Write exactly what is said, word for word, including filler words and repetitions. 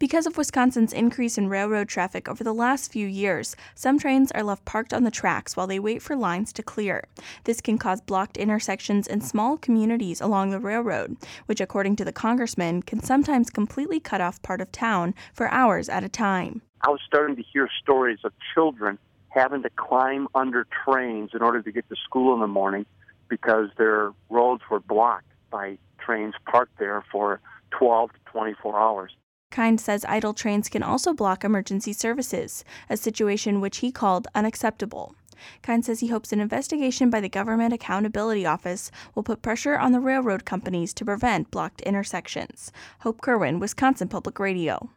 Because of Wisconsin's increase in railroad traffic over the last few years, some trains are left parked on the tracks while they wait for lines to clear. This can cause blocked intersections in small communities along the railroad, which, according to the congressman, can sometimes completely cut off part of town for hours at a time. I was starting to hear stories of children having to climb under trains in order to get to school in the morning because their roads were blocked by trains parked there for twelve to twenty-four hours. Kind says idle trains can also block emergency services, a situation which he called unacceptable. Kind says he hopes an investigation by the Government Accountability Office will put pressure on the railroad companies to prevent blocked intersections. Hope Kerwin, Wisconsin Public Radio.